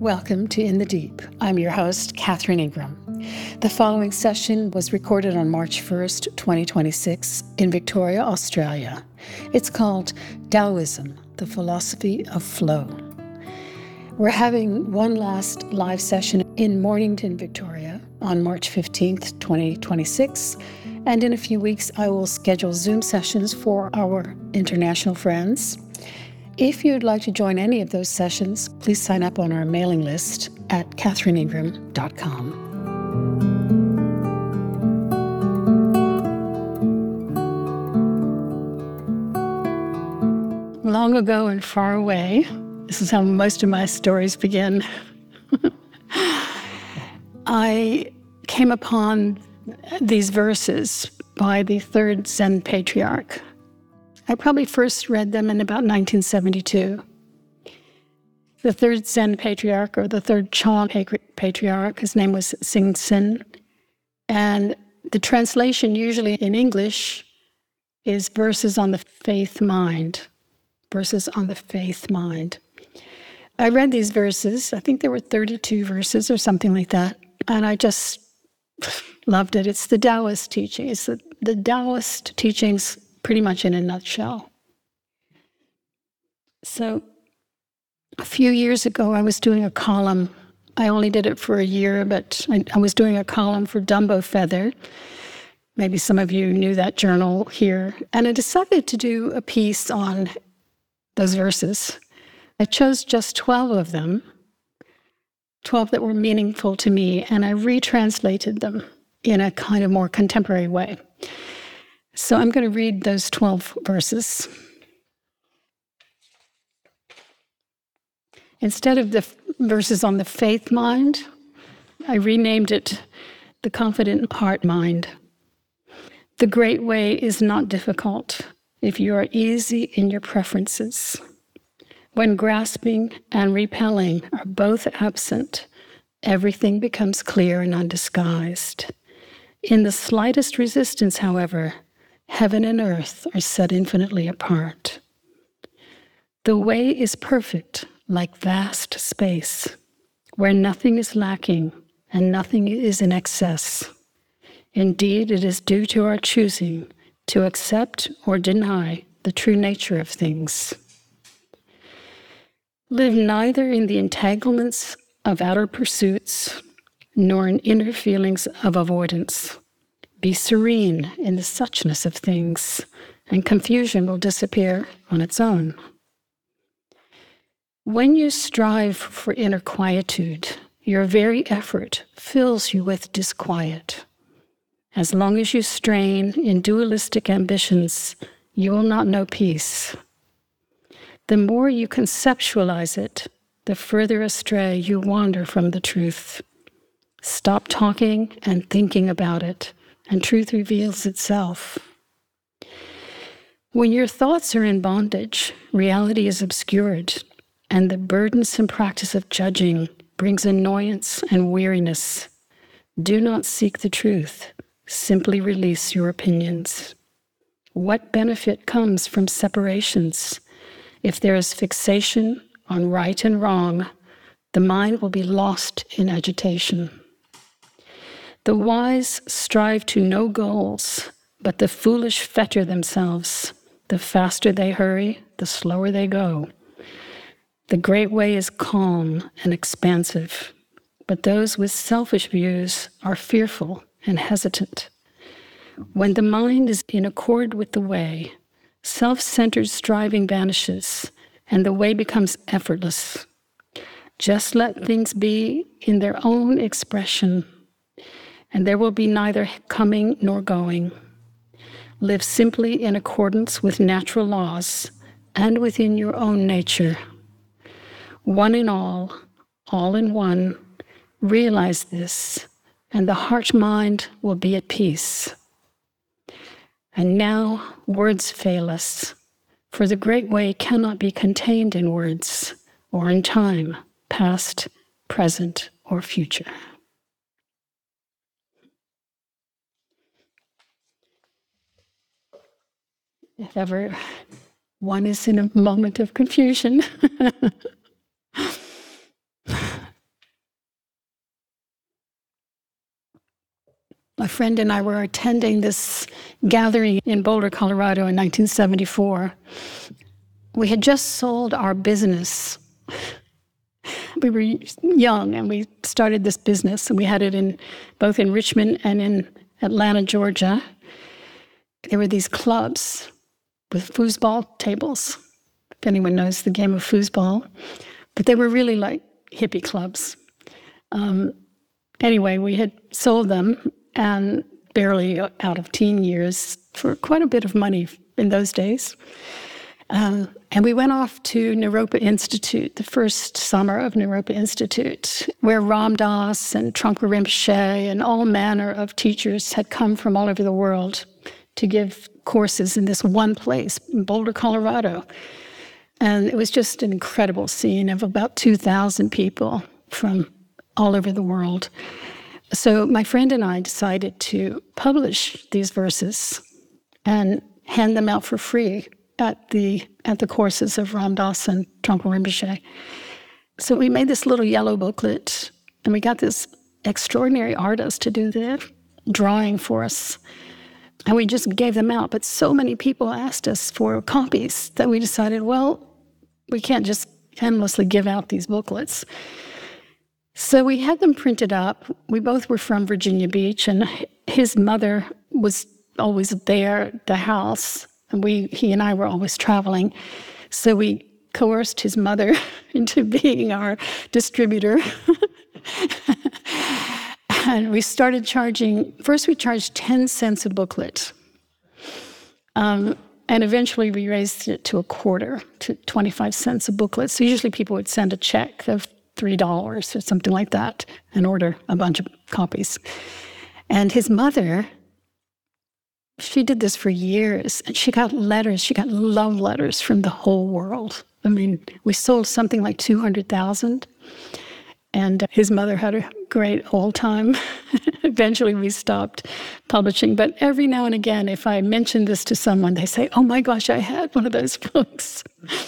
Welcome to In the Deep. I'm your host, Catherine Ingram. The following session was recorded on March 1st, 2026 in Victoria, Australia. It's called Taoism, the Philosophy of Flow. We're having one last live session in Mornington, Victoria on March 15th, 2026. And in a few weeks, I will schedule Zoom sessions for our international friends. If you'd like to join any of those sessions, please sign up on our mailing list at catherineingram.com. Long ago and far away, this is how most of my stories begin, I came upon these verses by the third Zen patriarch. I probably first read them in about 1972. The third Zen patriarch, or the third Chan patriarch, his name was Singh-Sin. And the translation usually in English is verses on the faith mind. Verses on the faith mind. I read these verses, I think there were 32 verses or something like that, and I just loved it. It's the Taoist teaching. It's the Taoist teachings pretty much in a nutshell. So a few years ago, I was doing a column. I only did it for a year, but I was doing a column for Dumbo Feather. Maybe some of you knew that journal here. And I decided to do a piece on those verses. I chose just 12 of them, 12 that were meaningful to me, and I retranslated them in a kind of more contemporary way. So I'm going to read those 12 verses. Instead of the verses on the faith mind, I renamed it the confident heart mind. The great way is not difficult if you are easy in your preferences. When grasping and repelling are both absent, everything becomes clear and undisguised. In the slightest resistance, however, heaven and earth are set infinitely apart. The way is perfect, like vast space, where nothing is lacking and nothing is in excess. Indeed, it is due to our choosing to accept or deny the true nature of things. Live neither in the entanglements of outer pursuits, nor in inner feelings of avoidance. Be serene in the suchness of things, and confusion will disappear on its own. When you strive for inner quietude, your very effort fills you with disquiet. As long as you strain in dualistic ambitions, you will not know peace. The more you conceptualize it, the further astray you wander from the truth. Stop talking and thinking about it, and truth reveals itself. When your thoughts are in bondage, reality is obscured, and the burdensome practice of judging brings annoyance and weariness. Do not seek the truth. Simply release your opinions. What benefit comes from separations? If there is fixation on right and wrong, the mind will be lost in agitation. The wise strive to no goals, but the foolish fetter themselves. The faster they hurry, the slower they go. The great way is calm and expansive, but those with selfish views are fearful and hesitant. When the mind is in accord with the way, self-centered striving vanishes, and the way becomes effortless. Just let things be in their own expression, and there will be neither coming nor going. Live simply in accordance with natural laws and within your own nature. One in all in one, realize this, and the heart-mind will be at peace. And now words fail us, for the great way cannot be contained in words or in time, past, present, or future. If ever one is in a moment of confusion, My friend and I were attending this gathering in Boulder, Colorado in 1974. We had just sold our business. We were young and we started this business, and we had it both in Richmond and in Atlanta, Georgia. There were these clubs with foosball tables, if anyone knows the game of foosball. But they were really like hippie clubs. Anyway, we had sold them, and barely out of teen years, for quite a bit of money in those days. And we went off to Naropa Institute, the first summer of Naropa Institute, where Ram Dass and Trungpa Rinpoche and all manner of teachers had come from all over the world to give courses in this one place, in Boulder, Colorado. And it was just an incredible scene of about 2,000 people from all over the world. So my friend and I decided to publish these verses and hand them out for free at the courses of Ram Dass and Trungpa Rinpoche. So we made this little yellow booklet, and we got this extraordinary artist to do the drawing for us. And we just gave them out. But so many people asked us for copies that we decided, well, we can't just endlessly give out these booklets. So we had them printed up. We both were from Virginia Beach, and his mother was always there at the house, and he and I were always traveling. So we coerced his mother into being our distributor. And we started charging, first we charged 10 cents a booklet. And eventually we raised it to a quarter, to 25 cents a booklet. So usually people would send a check of $3 or something like that and order a bunch of copies. And his mother, she did this for years. And she got letters, she got love letters from the whole world. I mean, we sold something like 200,000. And his mother had a great old time. Eventually we stopped publishing. But every now and again, if I mention this to someone, they say, oh my gosh, I had one of those books.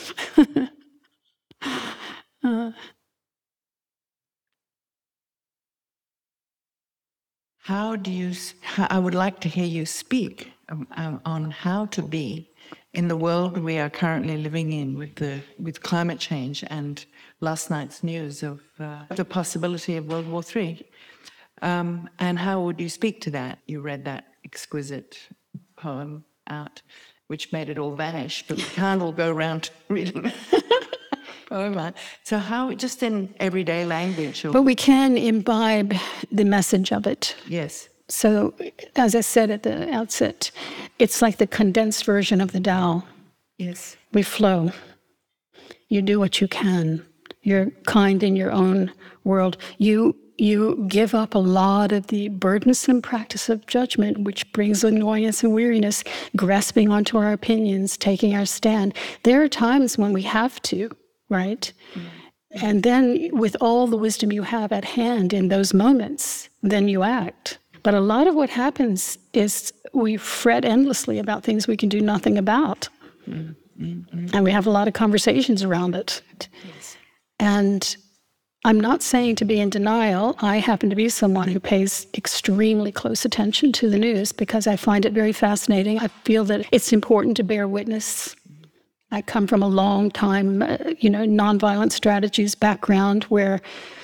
I would like to hear you speak on how to be in the world we are currently living in with climate change and last night's news of the possibility of World War III. And how would you speak to that? You read that exquisite poem out, which made it all vanish, but we can't all go around reading the poem out. So how, just in everyday language? But we can imbibe the message of it. Yes. So, as I said at the outset, it's like the condensed version of the Tao. Yes. We flow. You do what you can. You're kind in your own world. You give up a lot of the burdensome practice of judgment, which brings annoyance and weariness, grasping onto our opinions, taking our stand. There are times when we have to, right? Mm-hmm. And then with all the wisdom you have at hand in those moments, then you act. But a lot of what happens is we fret endlessly about things we can do nothing about. Mm-hmm. And we have a lot of conversations around it. Yes. And I'm not saying to be in denial. I happen to be someone who pays extremely close attention to the news because I find it very fascinating. I feel that it's important to bear witness. I come from a long time, nonviolent strategies background where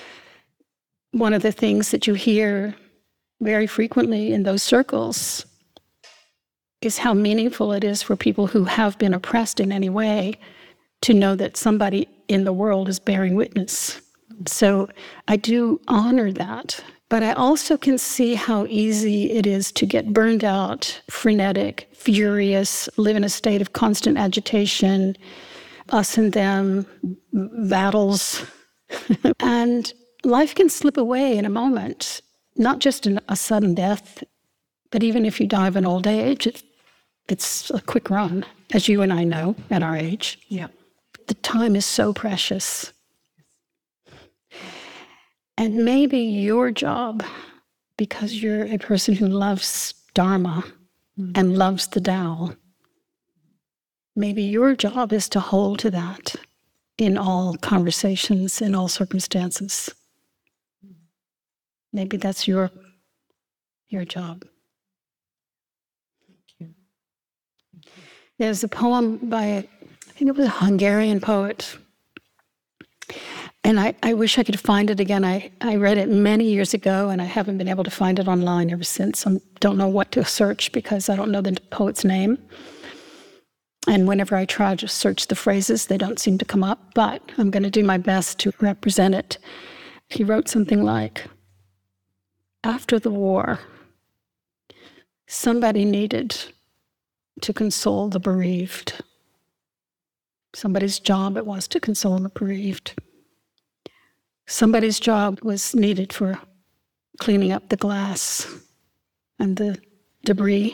one of the things that you hear very frequently in those circles is how meaningful it is for people who have been oppressed in any way to know that somebody in the world is bearing witness. So I do honor that. But I also can see how easy it is to get burned out, frenetic, furious, live in a state of constant agitation, us and them, battles. And life can slip away in a moment, not just in a sudden death, but even if you die of an old age, it's a quick run, as you and I know at our age. Yeah. The time is so precious. And maybe your job, because you're a person who loves Dharma and loves the Tao, maybe your job is to hold to that in all conversations, in all circumstances. Maybe that's your your job. There's a poem by, I think it was a Hungarian poet, and I wish I could find it again. I read it many years ago, and I haven't been able to find it online ever since. I don't know what to search because I don't know the poet's name. And whenever I try to search the phrases, they don't seem to come up, but I'm going to do my best to represent it. He wrote something like, after the war, somebody needed to console the bereaved. Somebody's job it was to console the bereaved. Somebody's job was needed for cleaning up the glass and the debris.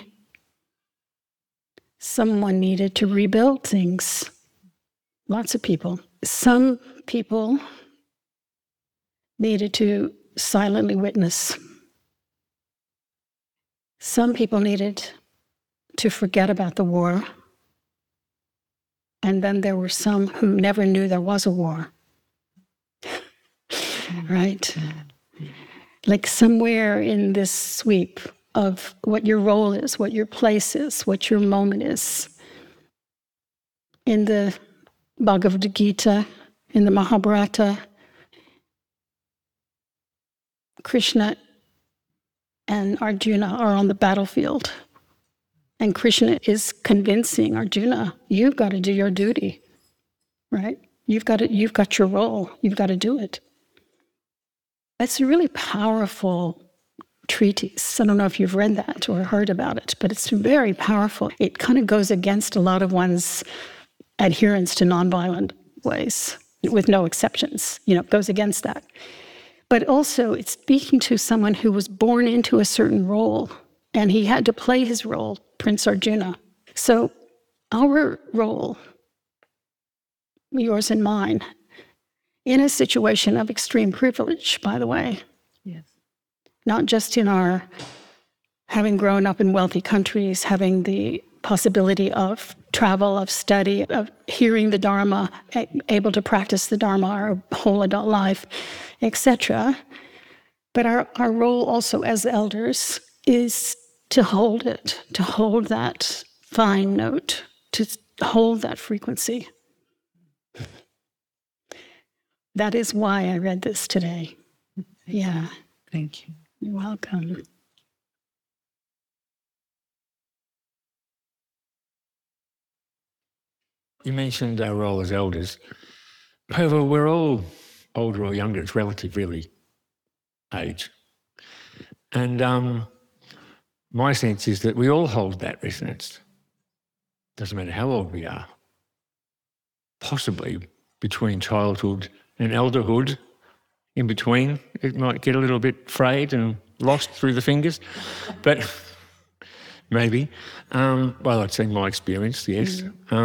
Someone needed to rebuild things. Lots of people. Some people needed to silently witness. Some people needed to forget about the war. And then there were some who never knew there was a war. Right? Like somewhere in this sweep of what your role is, what your place is, what your moment is. In the Bhagavad Gita, in the Mahabharata, Krishna and Arjuna are on the battlefield. And Krishna is convincing Arjuna, you've got to do your duty, right? You've got your role. You've got to do it. That's a really powerful treatise. I don't know if you've read that or heard about it, but it's very powerful. It kind of goes against a lot of one's adherence to nonviolent ways, with no exceptions. It goes against that. But also, it's speaking to someone who was born into a certain role, and he had to play his role, Prince Arjuna. So our role, yours and mine, in a situation of extreme privilege, by the way. Yes. Not just in our having grown up in wealthy countries, having the possibility of travel, of study, of hearing the Dharma, able to practice the Dharma our whole adult life, etc. But our role also as elders is to hold it, to hold that fine note, to hold that frequency. That is why I read this today. Yeah. Thank you. You're welcome. You mentioned our role as elders. However, we're all older or younger. It's relative, really, age. And my sense is that we all hold that resonance. Doesn't matter how old we are. Possibly between childhood and elderhood, in between, it might get a little bit frayed and lost through the fingers, but maybe. Well, I'd say my experience, yes.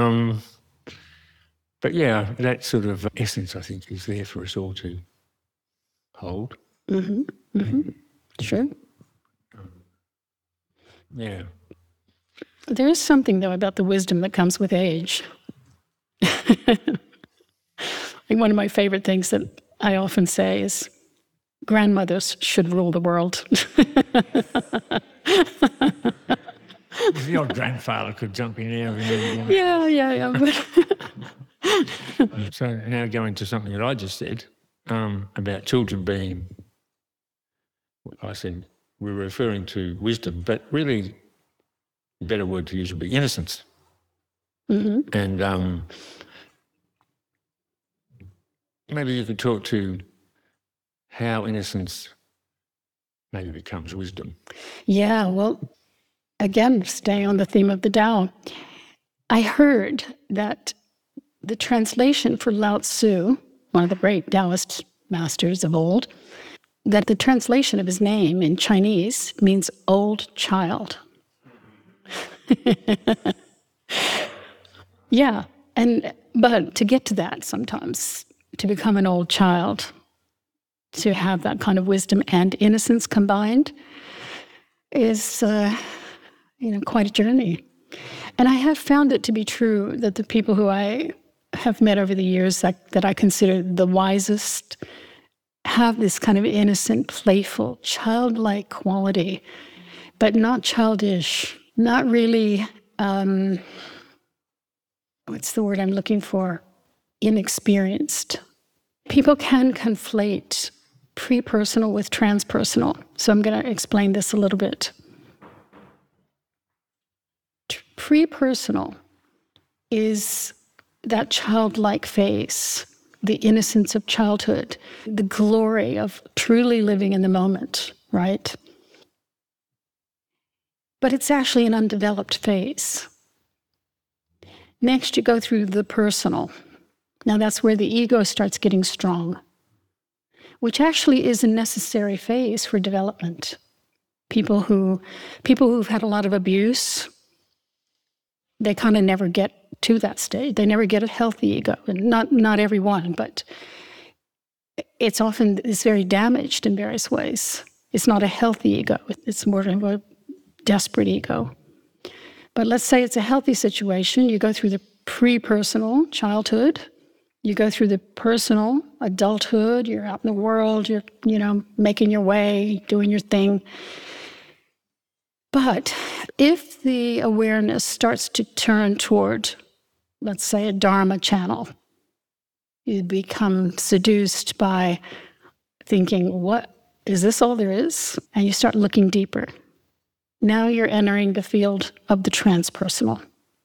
But yeah, that sort of essence, I think, is there for us all to hold. Mm-hmm. Mm-hmm. Sure. Yeah. There is something, though, about the wisdom that comes with age. I think one of my favorite things that I often say is, grandmothers should rule the world. The old grandfather could jump in there. Yeah. So now going to something that I just said about children being, I said we're referring to wisdom, but really a better word to use would be innocence. Mm-hmm. And maybe you could talk to how innocence maybe becomes wisdom. Yeah, well, again, staying on the theme of the Tao, I heard that the translation for Lao Tzu, one of the great Taoist masters of old, that the translation of his name in Chinese means old child. Yeah, but to get to that sometimes, to become an old child, to have that kind of wisdom and innocence combined is, quite a journey. And I have found it to be true that the people who I have met over the years that I consider the wisest have this kind of innocent, playful, childlike quality but not childish, not really, what's the word I'm looking for? Inexperienced. People can conflate pre-personal with transpersonal. So I'm going to explain this a little bit. Pre-personal is that childlike phase, the innocence of childhood, the glory of truly living in the moment, right? But it's actually an undeveloped phase. Next, you go through the personal. Now that's where the ego starts getting strong, which actually is a necessary phase for development. People who've had a lot of abuse, they kind of never get to that stage. They never get a healthy ego. And not everyone, but it's very damaged in various ways. It's not a healthy ego. It's more of a desperate ego. But let's say it's a healthy situation. You go through the pre-personal childhood. You go through the personal adulthood. You're out in the world. You're, making your way, doing your thing. But if the awareness starts to turn toward, let's say, a Dharma channel, you become seduced by thinking, what, is this all there is? And you start looking deeper. Now you're entering the field of the transpersonal.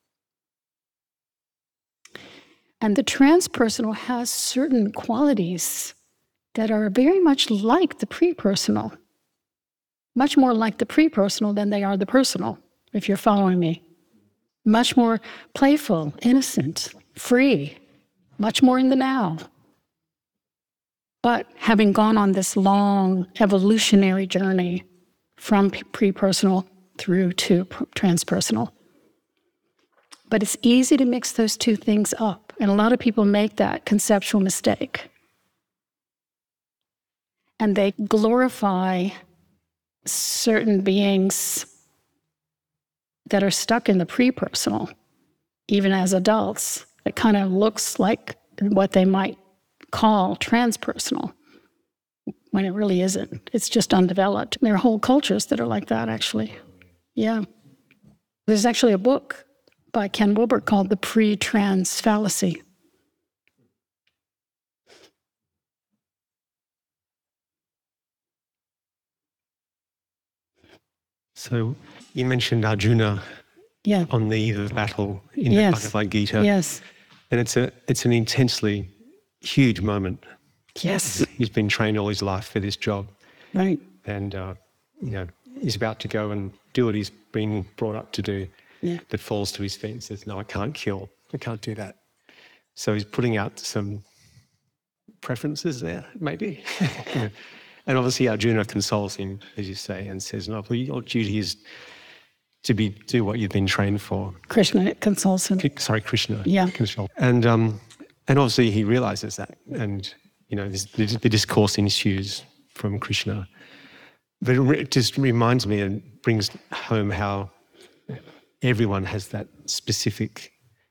And the transpersonal has certain qualities that are very much like the pre-personal. Much more like the pre-personal than they are the personal, if you're following me. Much more playful, innocent, free, much more in the now. But having gone on this long evolutionary journey from pre-personal through to transpersonal. But it's easy to mix those two things up, and a lot of people make that conceptual mistake. And they glorify certain beings that are stuck in the pre-personal, even as adults. It kind of looks like what they might call transpersonal, when it really isn't. It's just undeveloped. There are whole cultures that are like that, actually. Yeah. There's actually a book by Ken Wilber called The Pre-Trans Fallacy. So you mentioned Arjuna on the eve of battle in the Bhagavad Gita. Yes. And it's an intensely huge moment. Yes. He's been trained all his life for this job. Right. And, he's about to go and do what he's been brought up to do. Yeah. But falls to his feet and says, no, I can't kill. I can't do that. So he's putting out some preferences there, maybe. And obviously Arjuna consoles him, as you say, and says, no, your duty is to do what you've been trained for. Krishna consoles him. Krishna. Yeah. And obviously he realizes that. And, the discourse ensues from Krishna. But it just reminds me and brings home how everyone has that specific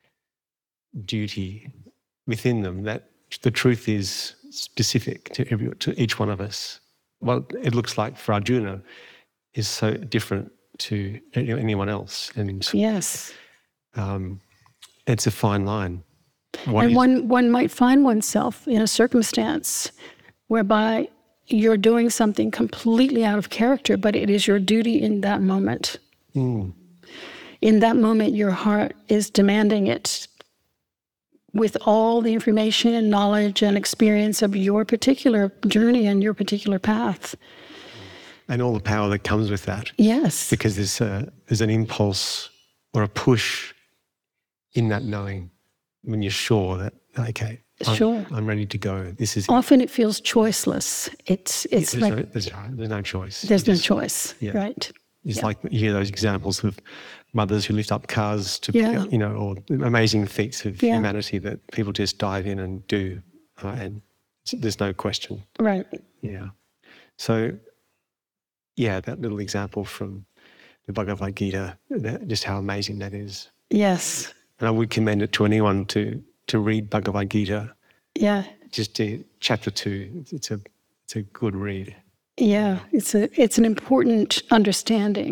duty within them, that the truth is specific to each one of us. What it looks like for Arjuna is so different to anyone else. And yes, it's a fine line. One might find oneself in a circumstance whereby you're doing something completely out of character, but it is your duty in that moment. Mm. In that moment, your heart is demanding it with all the information and knowledge and experience of your particular journey and your particular path. And all the power that comes with that. Yes. Because there's an impulse or a push in that knowing when you're sure that, okay, I'm ready to go. This is often it feels choiceless. There's no choice. There's no choice, right? It's like you hear those examples of mothers who lift up cars to, or amazing feats of humanity that people just dive in and do, and there's no question. Right. Yeah. So, that little example from the Bhagavad Gita, just how amazing that is. Yes. And I would commend it to anyone to read Bhagavad Gita. Yeah. Just chapter 2. It's a good read. Yeah, it's an important understanding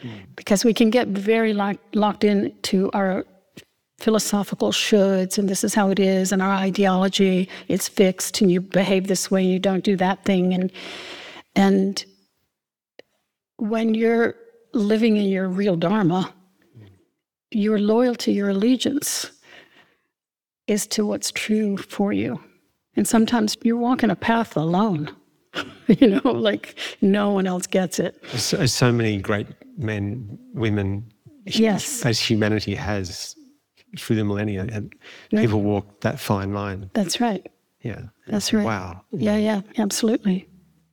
because we can get very locked into our philosophical shoulds, and this is how it is, and our ideology, it's fixed, and you behave this way, and you don't do that thing. And when you're living in your real Dharma, your loyalty, your allegiance is to what's true for you. And sometimes you're walking a path alone, like no one else gets it. So many great men, women, yes, as humanity has through the millennia, and people walk that fine line. That's right. Yeah. That's right. Wow. Yeah, absolutely.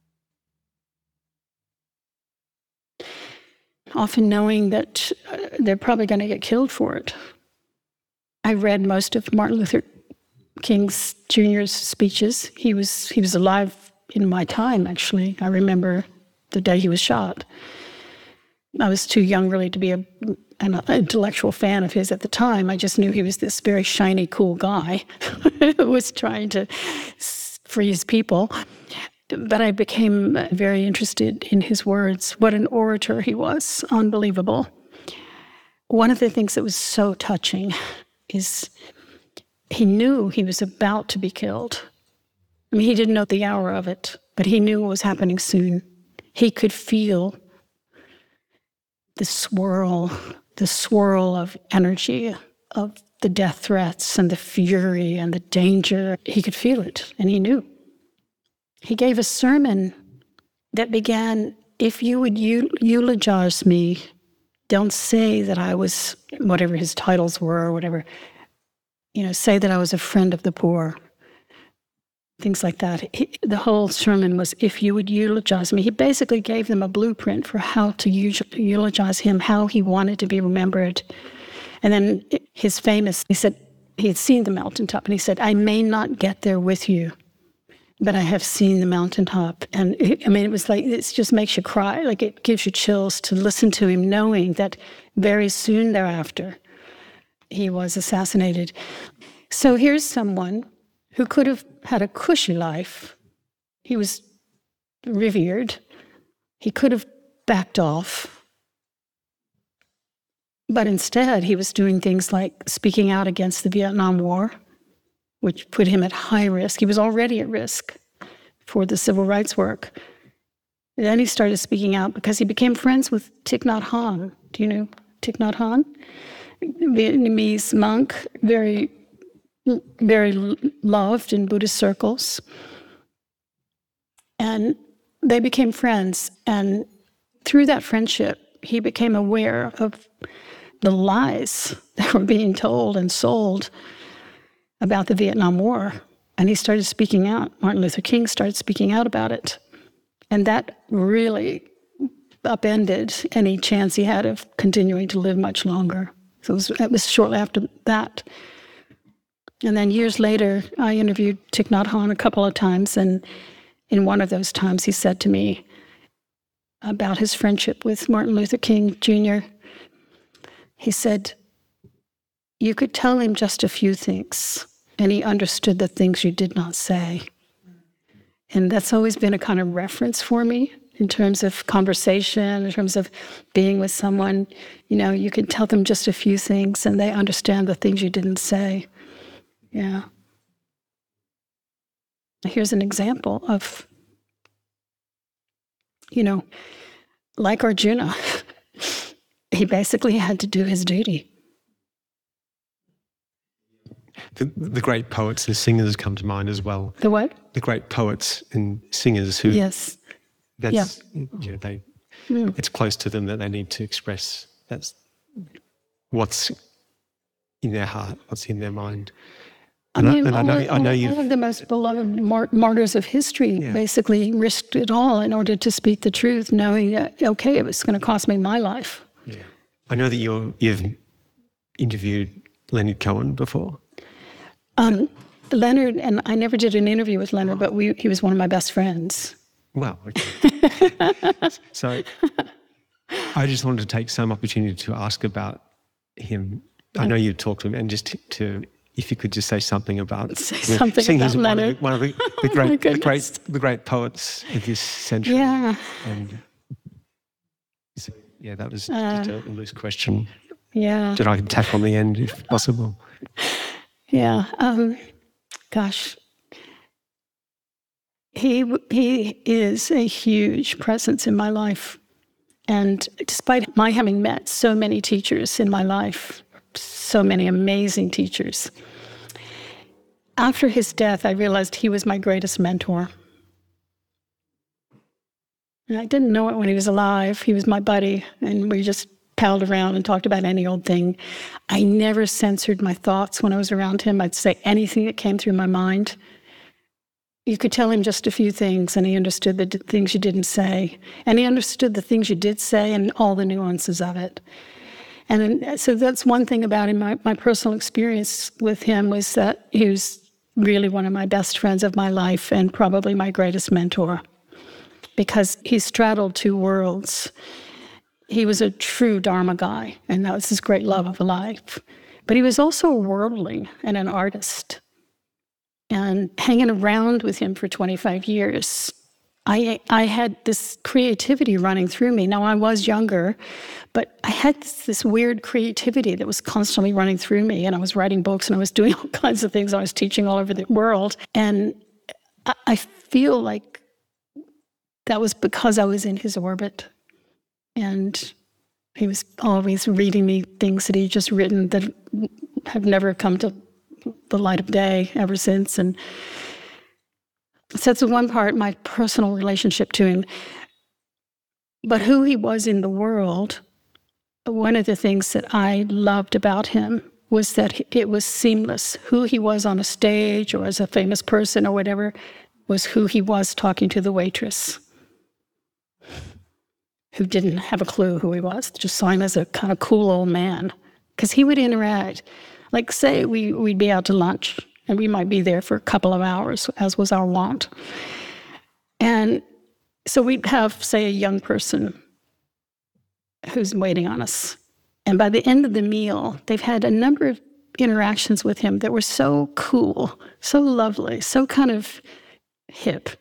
Often knowing that they're probably going to get killed for it. I read most of Martin Luther King Jr.'s speeches. He was alive in my time, actually. I remember the day he was shot. I was too young really to be an intellectual fan of his at the time. I just knew he was this very shiny, cool guy who was trying to free his people. But I became very interested in his words. What an orator he was. Unbelievable. One of the things that was so touching is he knew he was about to be killed. I mean, he didn't know the hour of it, but he knew it was happening soon. He could feel the swirl of energy, of the death threats and the fury and the danger. He could feel it, and he knew. He gave a sermon that began, if you would eulogize me, don't say that I was, whatever his titles were or whatever, say that I was a friend of the poor, things like that. The whole sermon was, if you would eulogize me. He basically gave them a blueprint for how to eulogize him, how he wanted to be remembered. And then he said, he had seen the mountaintop, and he said, I may not get there with you, but I have seen the mountaintop. And it was like, it just makes you cry. Like, it gives you chills to listen to him, knowing that very soon thereafter, he was assassinated. So here's someone who could have had a cushy life. He was revered. He could have backed off. But instead, he was doing things like speaking out against the Vietnam War, which put him at high risk. He was already at risk for the civil rights work. And then he started speaking out because he became friends with Thich Nhat Hanh. Do you know Thich Nhat Hanh? Vietnamese monk, very, very loved in Buddhist circles. And they became friends. And through that friendship, he became aware of the lies that were being told and sold about the Vietnam War. And he started speaking out. Martin Luther King started speaking out about it. And that really upended any chance he had of continuing to live much longer. So it was shortly after that. And then years later, I interviewed Thich Nhat Hanh a couple of times, and in one of those times he said to me about his friendship with Martin Luther King Jr., he said, you could tell him just a few things, and he understood the things you did not say. And that's always been a kind of reference for me in terms of conversation, in terms of being with someone. You can tell them just a few things, and they understand the things you didn't say. Yeah. Here's an example of, like Arjuna, he basically had to do his duty. The great poets and singers come to mind as well. The what? The great poets and singers who... Yes. That's, it's close to them that they need to express that's what's in their heart, what's in their mind. I know you. One of the most beloved martyrs of history basically risked it all in order to speak the truth, knowing that, okay, it was going to cost me my life. Yeah. I know that you've interviewed Leonard Cohen before. Leonard, and I never did an interview with Leonard, but he was one of my best friends. Wow. Okay. So I just wanted to take some opportunity to ask about him. I know you talked to him, and just to if you could just say something about Leonard. One of the great poets of this century. Yeah. And Yeah, that was just a loose question Yeah. that I can tack on the end if possible. Yeah. Gosh. He is a huge presence in my life. And despite my having met so many teachers in my life, so many amazing teachers, after his death, I realized he was my greatest mentor. And I didn't know it when he was alive. He was my buddy, and we just palled around and talked about any old thing. I never censored my thoughts when I was around him. I'd say anything that came through my mind. You could tell him just a few things, and he understood the things you didn't say. And he understood the things you did say and all the nuances of it. And so that's one thing about him. My personal experience with him was that he was really one of my best friends of my life and probably my greatest mentor, because he straddled two worlds. He was a true Dharma guy, and that was his great love of life. But he was also a worldling and an artist. And hanging around with him for 25 years, I had this creativity running through me. Now, I was younger, but I had this weird creativity that was constantly running through me. And I was writing books, and I was doing all kinds of things. I was teaching all over the world. And I feel like that was because I was in his orbit. And he was always reading me things that he'd just written that have never come to the light of day ever since. And so that's the one part, my personal relationship to him. But who he was in the world, one of the things that I loved about him was that it was seamless. Who he was on a stage or as a famous person or whatever was who he was talking to the waitress, who didn't have a clue who he was, just saw him as a kind of cool old man. Because he would interact. Like, say we'd be out to lunch, and we might be there for a couple of hours, as was our wont. And so we'd have, say, a young person who's waiting on us. And by the end of the meal, they've had a number of interactions with him that were so cool, so lovely, so kind of hip.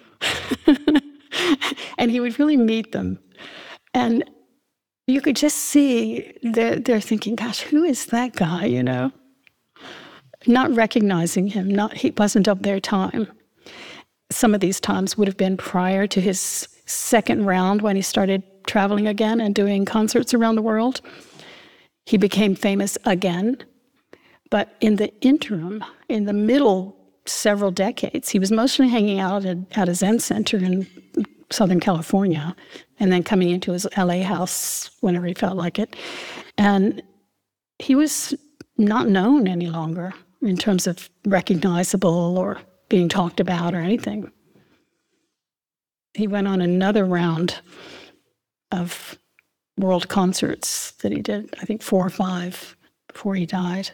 And he would really meet them. And you could just see they're thinking, gosh, who is that guy, you know? Not recognizing him, he wasn't of their time. Some of these times would have been prior to his second round when he started traveling again and doing concerts around the world. He became famous again. But in the interim, in the middle several decades, he was mostly hanging out at a Zen center in Southern California, and then coming into his LA house whenever he felt like it. And he was not known any longer in terms of recognizable or being talked about or anything. He went on another round of world concerts that he did, I think 4 or 5 before he died.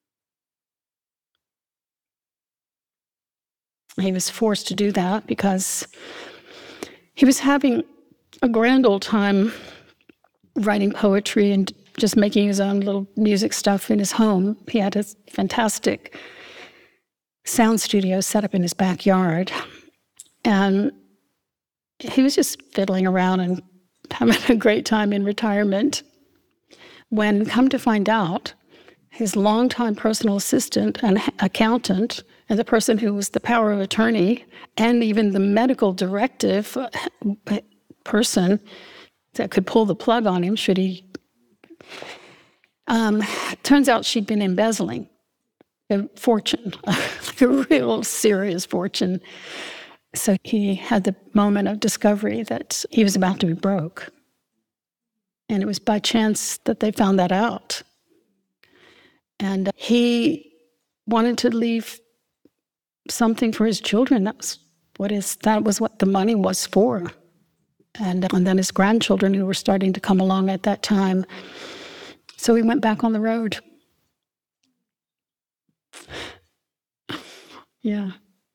He was forced to do that because he was having a grand old time writing poetry and just making his own little music stuff in his home. He had a fantastic sound studio set up in his backyard. And he was just fiddling around and having a great time in retirement when, come to find out, his longtime personal assistant and accountant and the person who was the power of attorney and even the medical directive person that could pull the plug on him should he... turns out she'd been embezzling a fortune, a real serious fortune. So he had the moment of discovery that he was about to be broke. And it was by chance that they found that out. And he wanted to leave something for his children. That was what the money was for. And then his grandchildren, who were starting to come along at that time. So he went back on the road. Yeah.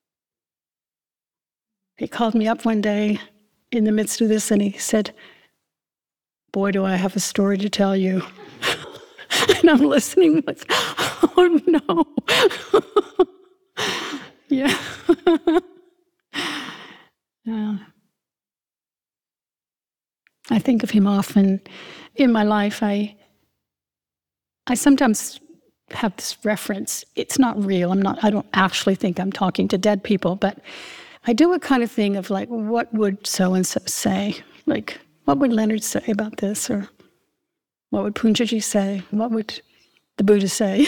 He called me up one day in the midst of this, and he said, "Boy, do I have a story to tell you." And I'm listening like, oh no. Yeah. Yeah. I think of him often in my life. I sometimes have this reference. It's not real. I don't actually think I'm talking to dead people, but I do a kind of thing of like, what would so-and-so say? Like, what would Leonard say about this? Or what would Poonjaji say? What would the Buddha say?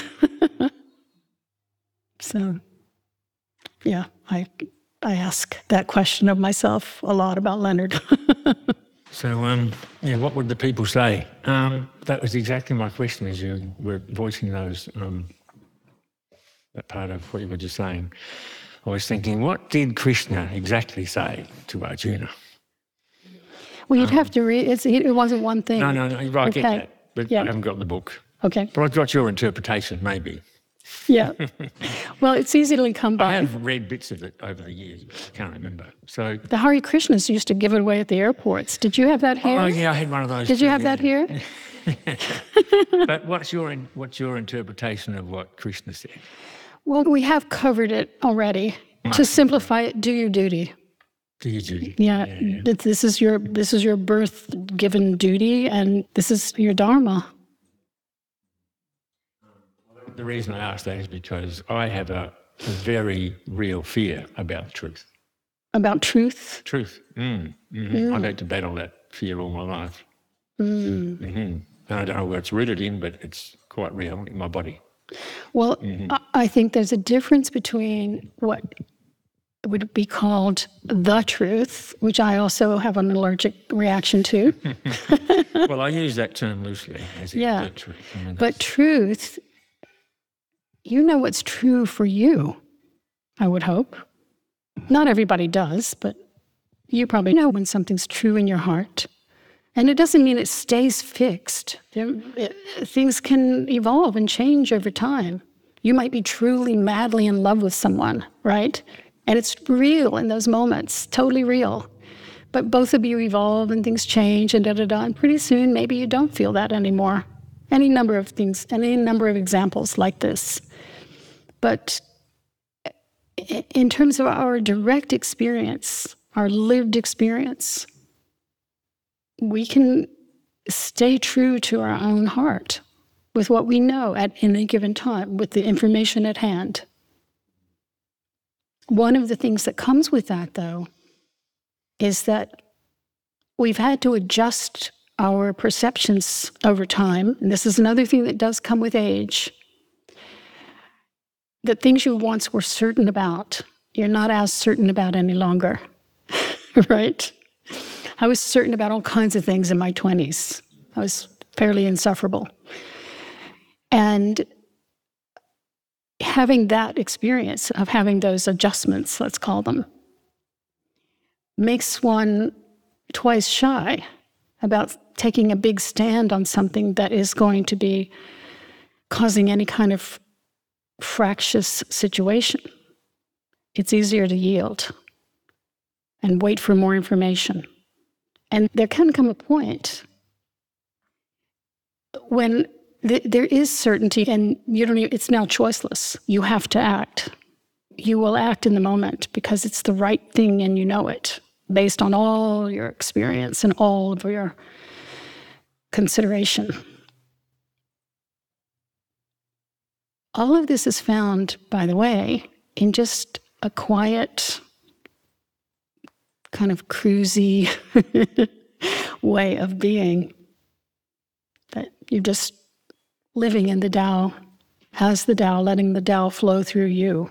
So, yeah, I ask that question of myself a lot about Leonard. So, what would the people say? That was exactly my question as you were voicing those, that part of what you were just saying. I was thinking, what did Krishna exactly say to Arjuna? Well, you'd have to read. It wasn't one thing. No, I get that, but yeah. I haven't got the book. Okay. But I've got your interpretation, maybe. Yeah. Well, it's easy to come by. I have read bits of it over the years, but I can't remember. So the Hare Krishnas used to give it away at the airports. Did you have that here? Oh, yeah, I had one of those. Did you have that here? But what's your interpretation of what Krishna said? Well, we have covered it already. To simplify it, do your duty. Do your duty. Yeah. This is your birth-given duty, and this is your dharma. The reason I ask that is because I have a very real fear about the truth. About truth? Truth. Mm-hmm. I've had to battle that fear all my life. Mm-hmm. And I don't know where it's rooted in, but it's quite real in my body. Well, I think there's a difference between what would be called the truth, which I also have an allergic reaction to. Well, I use that term loosely. The truth. But truth, you know what's true for you, I would hope. Not everybody does, but you probably know when something's true in your heart. And it doesn't mean it stays fixed. Things can evolve and change over time. You might be truly, madly in love with someone, right? And it's real in those moments, totally real. But both of you evolve and things change and and pretty soon maybe you don't feel that anymore. Any number of things, any number of examples like this. But in terms of our direct experience, our lived experience, we can stay true to our own heart with what we know at any given time, with the information at hand. One of the things that comes with that, though, is that we've had to adjust our perceptions over time. And this is another thing that does come with age. The things you once were certain about, you're not as certain about any longer, right? I was certain about all kinds of things in my 20s. I was fairly insufferable. And having that experience of having those adjustments, let's call them, makes one twice shy about taking a big stand on something that is going to be causing any kind of fractious situation. It's easier to yield and wait for more information. And there can come a point when there is certainty and it's now choiceless. You have to act. You will act in the moment because it's the right thing and you know it, based on all your experience and all of your consideration. All of this is found, by the way, in just a quiet, kind of cruisy way of being. That you're just living in the Tao, as the Tao, letting the Tao flow through you.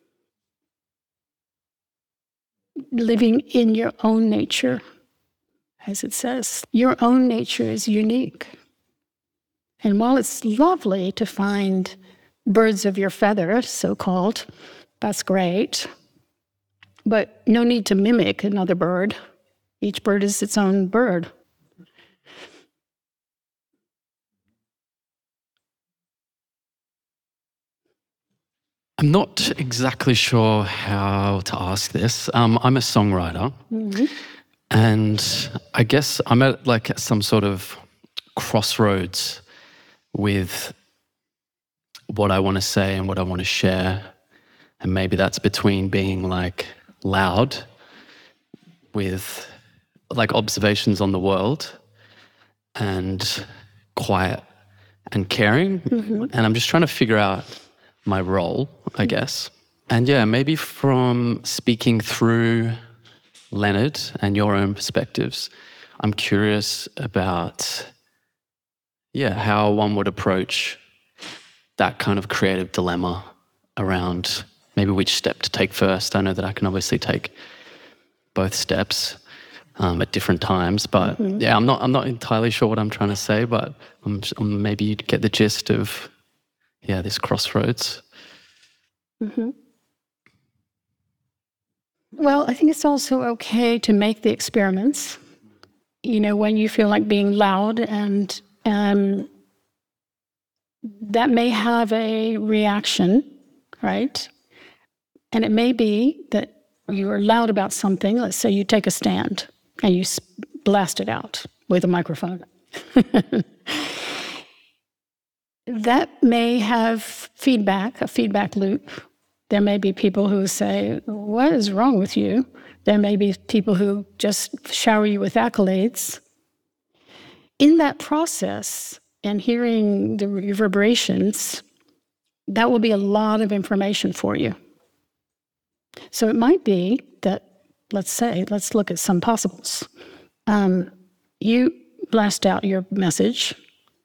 Living in your own nature, as it says. Your own nature is unique. And while it's lovely to find birds of your feather, so-called, that's great. But no need to mimic another bird. Each bird is its own bird. I'm not exactly sure how to ask this. I'm a songwriter, and I guess I'm at like some sort of crossroads with what I want to say and what I want to share. And maybe that's between being like loud with like observations on the world and quiet and caring. And I'm just trying to figure out my role, I guess. And yeah, maybe from speaking through Leonard and your own perspectives, I'm curious about, how one would approach that kind of creative dilemma around maybe which step to take first. I know that I can obviously take both steps at different times, but I'm not entirely sure what I'm trying to say, but maybe you'd get the gist of this crossroads. Well, I think it's also okay to make the experiments. When you feel like being loud, and that may have a reaction, right? And it may be that you are loud about something. Let's say you take a stand and you blast it out with a microphone. That may have feedback, a feedback loop. There may be people who say, "What is wrong with you?" There may be people who just shower you with accolades. In that process, and hearing the reverberations, that will be a lot of information for you. So it might be that, let's look at some possibles. You blast out your message.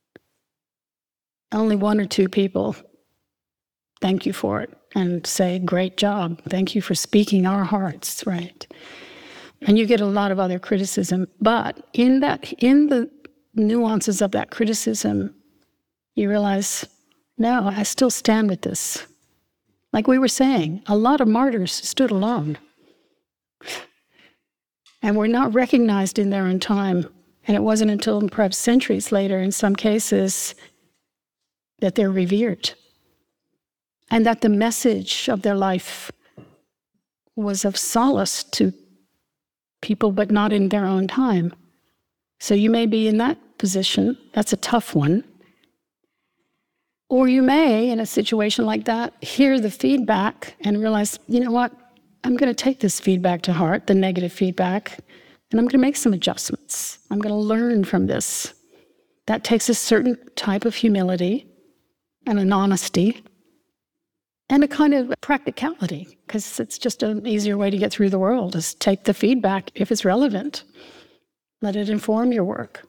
Only one or two people thank you for it and say, "Great job. Thank you for speaking our hearts," right? And you get a lot of other criticism. But in the nuances of that criticism, you realize, no, I still stand with this. Like we were saying, a lot of martyrs stood alone and were not recognized in their own time. And it wasn't until perhaps centuries later, in some cases, that they're revered. And that the message of their life was of solace to people, but not in their own time. So you may be in that position. That's a tough one. Or you may, in a situation like that, hear the feedback and realize, you know what, I'm going to take this feedback to heart, the negative feedback, and I'm going to make some adjustments. I'm going to learn from this. That takes a certain type of humility and an honesty and a kind of practicality, because it's just an easier way to get through the world, is take the feedback if it's relevant. Let it inform your work.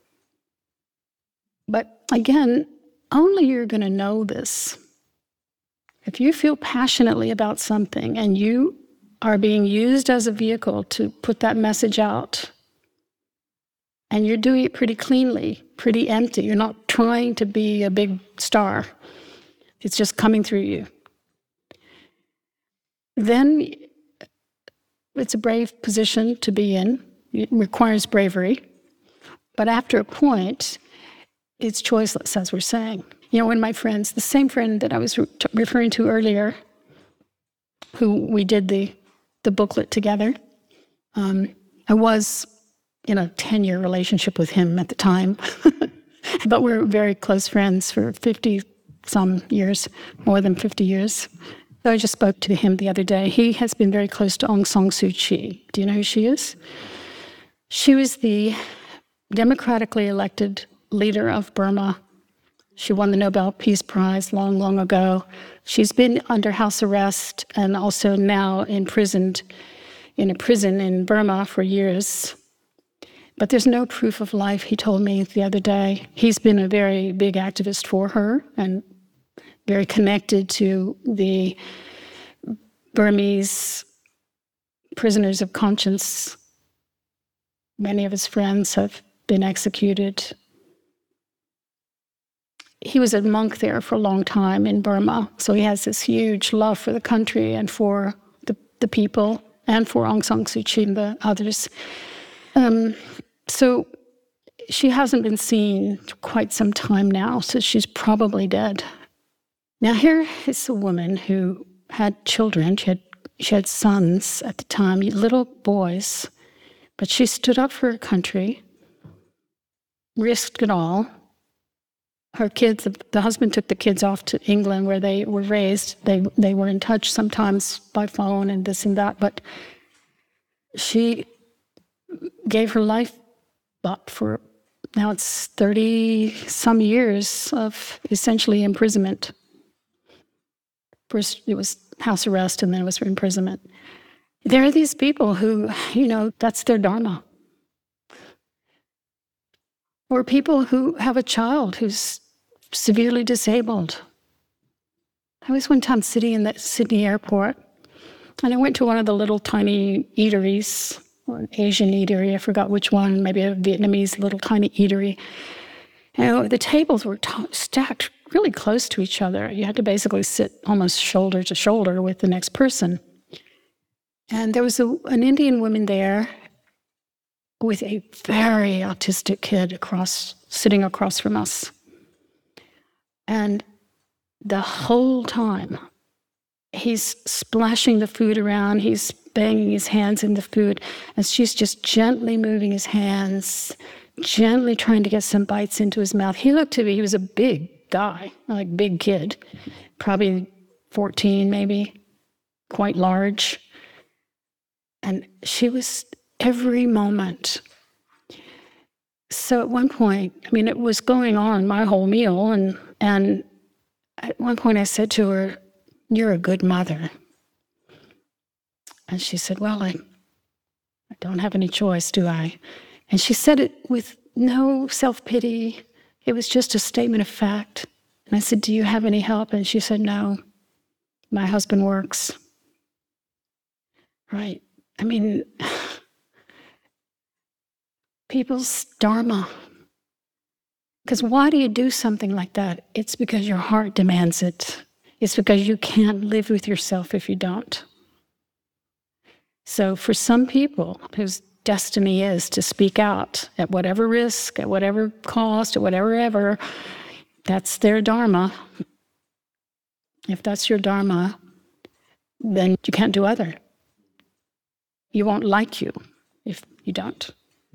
But again, only you're going to know this. If you feel passionately about something and you are being used as a vehicle to put that message out, and you're doing it pretty cleanly, pretty empty, you're not trying to be a big star, it's just coming through you, then it's a brave position to be in. It requires bravery. But after a point, it's choiceless, as we're saying. When my friends, the same friend that I was referring to earlier, who we did the booklet together, I was in a 10-year relationship with him at the time. But we're very close friends for 50-some years, more than 50 years. So I just spoke to him the other day. He has been very close to Aung San Suu Kyi. Do you know who she is? She was the democratically elected leader of Burma. She won the Nobel Peace Prize long, long ago. She's been under house arrest and also now imprisoned in a prison in Burma for years. But there's no proof of life, he told me the other day. He's been a very big activist for her and very connected to the Burmese prisoners of conscience. Many of his friends have been executed. He was a monk there for a long time in Burma, so he has this huge love for the country and for the people and for Aung San Suu Kyi and the others. So she hasn't been seen quite some time now, so she's probably dead. Now here is a woman who had children. She had sons at the time, little boys, but she stood up for her country, risked it all. Her kids, the husband took the kids off to England where they were raised. They were in touch sometimes by phone and this and that, but she gave her life up for Now it's 30-some years of essentially imprisonment. First it was house arrest, and then it was imprisonment. There are these people who, that's their dharma. Or people who have a child who's severely disabled. I was one time sitting in the Sydney airport, and I went to one of the little tiny eateries, or an Asian eatery, I forgot which one, maybe a Vietnamese little tiny eatery. The tables were stacked really close to each other. You had to basically sit almost shoulder to shoulder with the next person. And there was an Indian woman there with a very autistic kid sitting across from us. And the whole time, he's splashing the food around, he's banging his hands in the food, and she's just gently moving his hands, gently trying to get some bites into his mouth. He looked to me, he was a big guy, like big kid, probably 14 maybe, quite large. And she was every moment. So at one point, it was going on my whole meal, and at one point I said to her, "You're a good mother." And she said, "Well, I don't have any choice, do I?" And she said it with no self-pity. It was just a statement of fact. And I said, "Do you have any help?" And she said, "No, my husband works." Right. People's dharma. Because why do you do something like that? It's because your heart demands it. It's because you can't live with yourself if you don't. So for some people whose destiny is to speak out at whatever risk, at whatever cost, at whatever, that's their dharma. If that's your dharma, then you can't do other. You won't like you if you don't.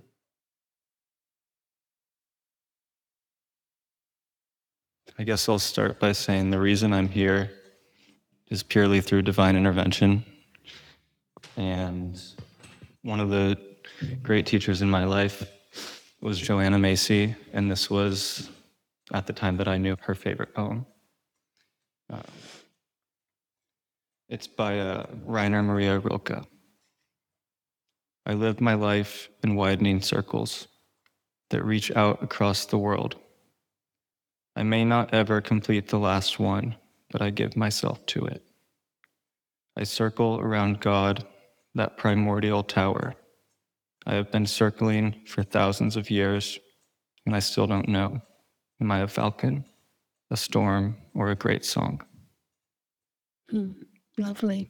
I guess I'll start by saying the reason I'm here is purely through divine intervention. And one of the great teachers in my life was Joanna Macy, and this was at the time that I knew her favorite poem. It's by Rainer Maria Rilke. I live my life in widening circles that reach out across the world. I may not ever complete the last one, but I give myself to it. I circle around God, that primordial tower. I have been circling for thousands of years, and I still don't know. Am I a falcon, a storm, or a great song? Lovely.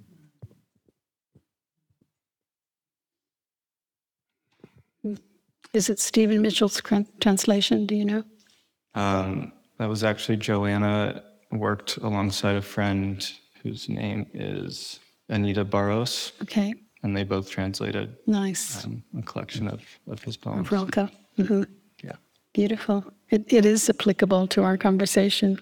Is it Stephen Mitchell's translation? Do you know? That was actually Joanna worked alongside a friend whose name is Anita Barros. Okay. And they both translated nice a collection of his poems. Of Rilke. Mm-hmm. Yeah. Beautiful. It is applicable to our conversation.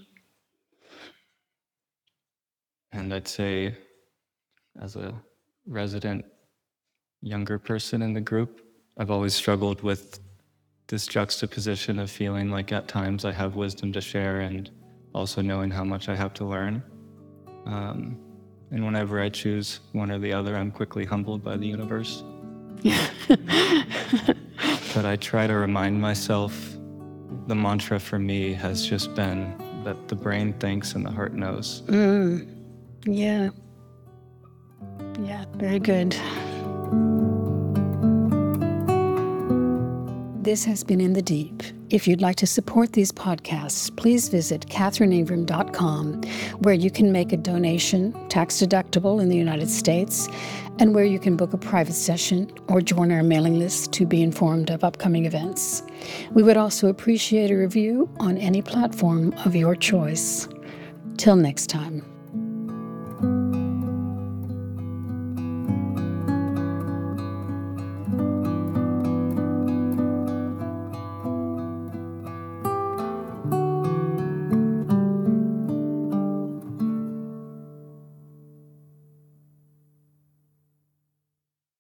And I'd say, as a resident younger person in the group, I've always struggled with this juxtaposition of feeling like at times I have wisdom to share and also knowing how much I have to learn. And whenever I choose one or the other, I'm quickly humbled by the universe. But I try to remind myself, the mantra for me has just been that the brain thinks and the heart knows. Yeah. Yeah, very good. This has been In the Deep. If you'd like to support these podcasts, please visit katherineingram.com, where you can make a donation, tax-deductible in the United States, and where you can book a private session or join our mailing list to be informed of upcoming events. We would also appreciate a review on any platform of your choice. Till next time.